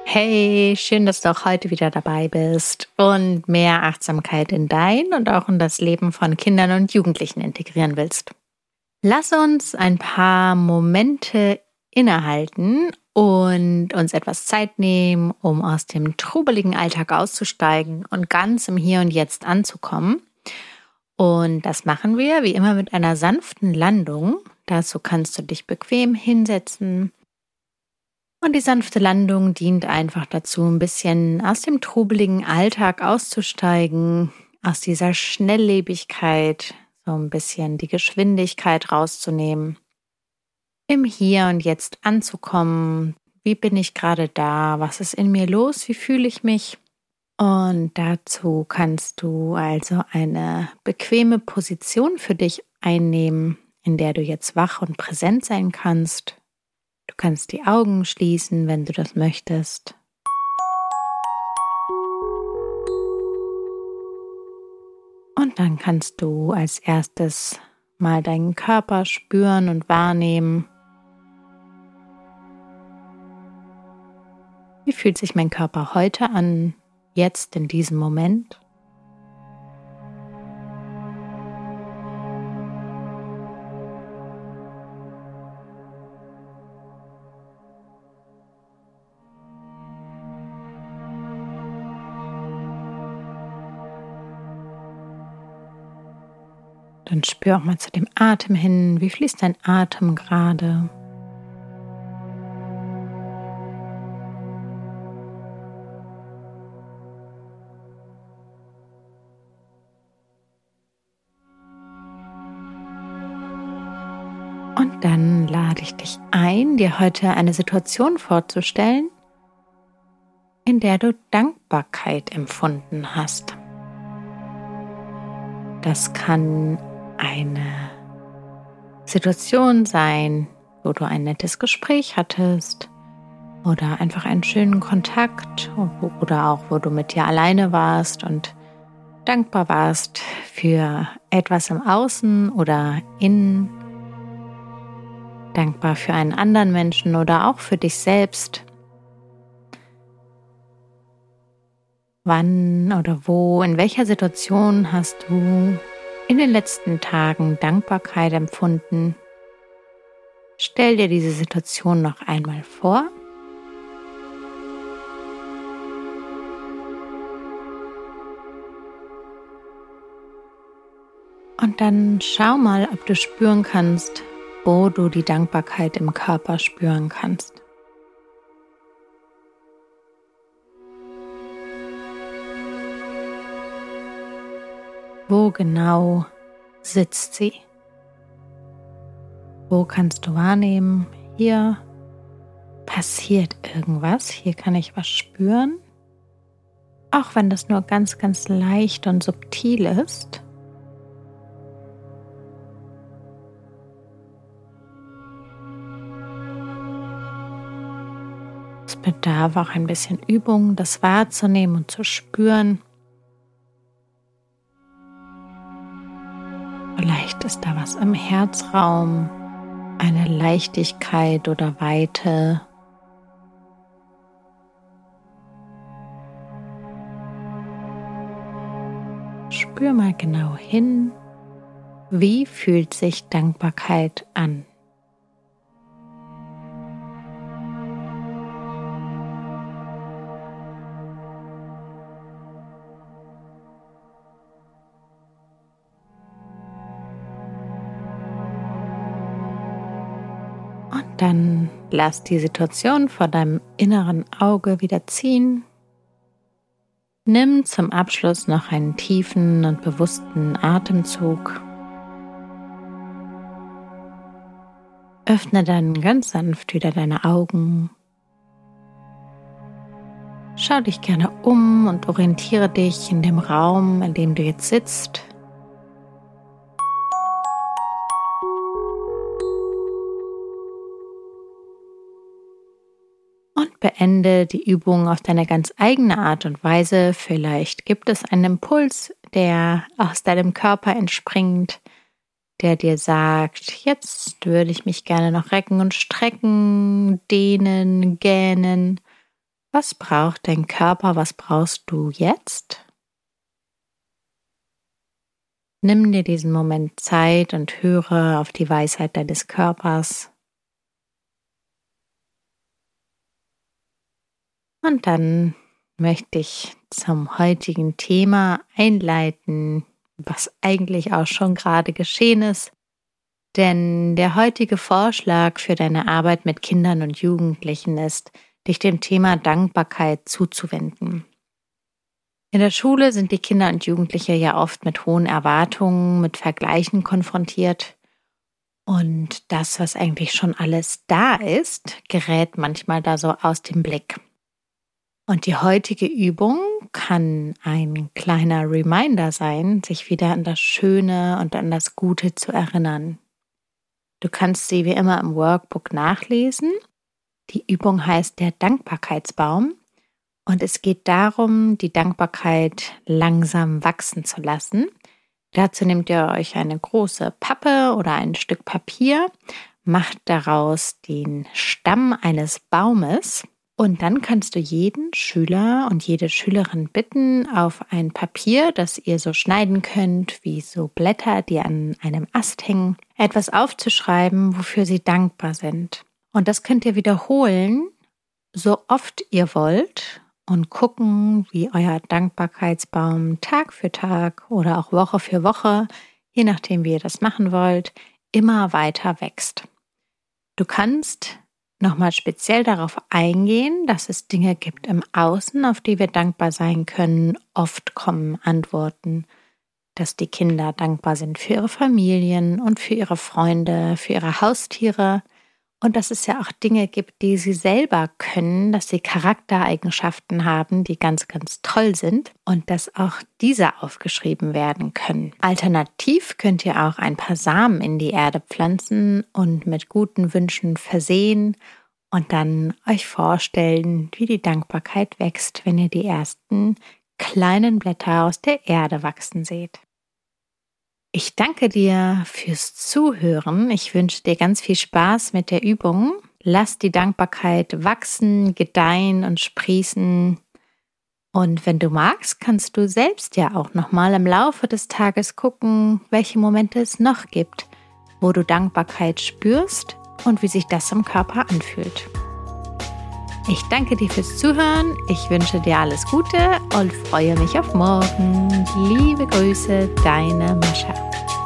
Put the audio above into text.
Hey, schön, dass du auch heute wieder dabei bist und mehr Achtsamkeit in dein und auch in das Leben von Kindern und Jugendlichen integrieren willst. Lass uns ein paar Momente innehalten und uns etwas Zeit nehmen, um aus dem trubeligen Alltag auszusteigen und ganz im Hier und Jetzt anzukommen. Und das machen wir wie immer mit einer sanften Landung. Dazu kannst du dich bequem hinsetzen. Und die sanfte Landung dient einfach dazu, ein bisschen aus dem trubeligen Alltag auszusteigen, aus dieser Schnelllebigkeit, so ein bisschen die Geschwindigkeit rauszunehmen, im Hier und Jetzt anzukommen. Wie bin ich gerade da? Was ist in mir los? Wie fühle ich mich? Und dazu kannst du also eine bequeme Position für dich einnehmen, in der du jetzt wach und präsent sein kannst. Du kannst die Augen schließen, wenn du das möchtest. Und dann kannst du als erstes mal deinen Körper spüren und wahrnehmen. Wie fühlt sich mein Körper heute an, jetzt in diesem Moment? Dann spür auch mal zu dem Atem hin. Wie fließt dein Atem gerade? Und dann lade ich dich ein, dir heute eine Situation vorzustellen, in der du Dankbarkeit empfunden hast. Das kann eine Situation sein, wo du ein nettes Gespräch hattest oder einfach einen schönen Kontakt oder auch wo du mit dir alleine warst und dankbar warst für etwas im Außen oder innen, dankbar für einen anderen Menschen oder auch für dich selbst. Wann oder wo, in welcher Situation hast du in den letzten Tagen Dankbarkeit empfunden? Stell dir diese Situation noch einmal vor. Und dann schau mal, ob du spüren kannst, wo du die Dankbarkeit im Körper spüren kannst. Wo genau sitzt sie? Wo kannst du wahrnehmen, hier passiert irgendwas, hier kann ich was spüren, auch wenn das nur ganz, ganz leicht und subtil ist. Es bedarf auch ein bisschen Übung, das wahrzunehmen und zu spüren. Vielleicht ist da was im Herzraum, eine Leichtigkeit oder Weite. Spür mal genau hin, wie fühlt sich Dankbarkeit an? Und dann lass die Situation vor deinem inneren Auge wieder ziehen. Nimm zum Abschluss noch einen tiefen und bewussten Atemzug. Öffne dann ganz sanft wieder deine Augen. Schau dich gerne um und orientiere dich in dem Raum, in dem du jetzt sitzt. Und beende die Übung auf deine ganz eigene Art und Weise. Vielleicht gibt es einen Impuls, der aus deinem Körper entspringt, der dir sagt, jetzt würde ich mich gerne noch recken und strecken, dehnen, gähnen. Was braucht dein Körper? Was brauchst du jetzt? Nimm dir diesen Moment Zeit und höre auf die Weisheit deines Körpers. Und dann möchte ich zum heutigen Thema einleiten, was eigentlich auch schon gerade geschehen ist. Denn der heutige Vorschlag für deine Arbeit mit Kindern und Jugendlichen ist, dich dem Thema Dankbarkeit zuzuwenden. In der Schule sind die Kinder und Jugendliche ja oft mit hohen Erwartungen, mit Vergleichen konfrontiert. Und das, was eigentlich schon alles da ist, gerät manchmal da so aus dem Blick. Und die heutige Übung kann ein kleiner Reminder sein, sich wieder an das Schöne und an das Gute zu erinnern. Du kannst sie wie immer im Workbook nachlesen. Die Übung heißt der Dankbarkeitsbaum und es geht darum, die Dankbarkeit langsam wachsen zu lassen. Dazu nehmt ihr euch eine große Pappe oder ein Stück Papier, macht daraus den Stamm eines Baumes und dann kannst du jeden Schüler und jede Schülerin bitten, auf ein Papier, das ihr so schneiden könnt, wie so Blätter, die an einem Ast hängen, etwas aufzuschreiben, wofür sie dankbar sind. Und das könnt ihr wiederholen, so oft ihr wollt und gucken, wie euer Dankbarkeitsbaum Tag für Tag oder auch Woche für Woche, je nachdem wie ihr das machen wollt, immer weiter wächst. Du kannst nochmal speziell darauf eingehen, dass es Dinge gibt im Außen, auf die wir dankbar sein können. Oft kommen Antworten, dass die Kinder dankbar sind für ihre Familien und für ihre Freunde, für ihre Haustiere und dass es ja auch Dinge gibt, die sie selber können, dass sie Charaktereigenschaften haben, die ganz, ganz toll sind und dass auch diese aufgeschrieben werden können. Alternativ könnt ihr auch ein paar Samen in die Erde pflanzen und mit guten Wünschen versehen und dann euch vorstellen, wie die Dankbarkeit wächst, wenn ihr die ersten kleinen Blätter aus der Erde wachsen seht. Ich danke dir fürs Zuhören. Ich wünsche dir ganz viel Spaß mit der Übung. Lass die Dankbarkeit wachsen, gedeihen und sprießen. Und wenn du magst, kannst du selbst ja auch nochmal im Laufe des Tages gucken, welche Momente es noch gibt, wo du Dankbarkeit spürst und wie sich das im Körper anfühlt. Ich danke dir fürs Zuhören, ich wünsche dir alles Gute und freue mich auf morgen. Liebe Grüße, deine Mascha.